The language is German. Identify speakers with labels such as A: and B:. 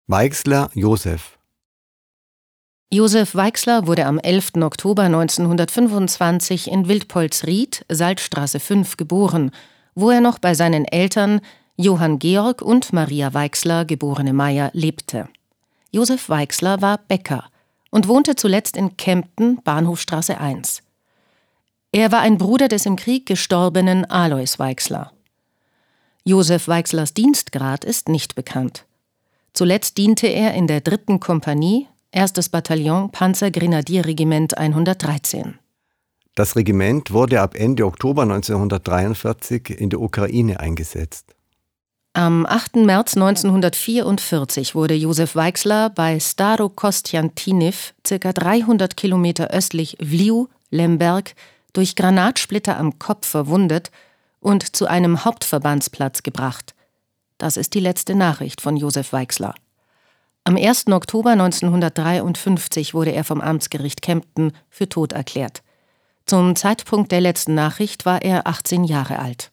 A: Weixler Josef.
B: Josef Weixler wurde am 11. Oktober 1925 in Wildpolsried, Salzstraße 5, geboren, wo er noch bei seinen Eltern Johann Georg und Maria Weixler, geborene Meyer, lebte. Josef Weixler war Bäcker und wohnte zuletzt in Kempten, Bahnhofstraße 1. Er war ein Bruder des im Krieg gestorbenen Alois Weixler. Josef Weixlers Dienstgrad ist nicht bekannt. Zuletzt diente er in der 3. Kompanie, 1. Bataillon, Panzergrenadierregiment 113.
A: Das Regiment wurde ab Ende Oktober 1943 in der Ukraine eingesetzt.
B: Am 8. März 1944 wurde Josef Weixler bei Starokostjantyniw, ca. 300 Kilometer östlich Wliw, Lemberg, durch Granatsplitter am Kopf verwundet und zu einem Hauptverbandsplatz gebracht. Das ist die letzte Nachricht von Josef Weixler. Am 1. Oktober 1953 wurde er vom Amtsgericht Kempten für tot erklärt. Zum Zeitpunkt der letzten Nachricht war er 18 Jahre alt.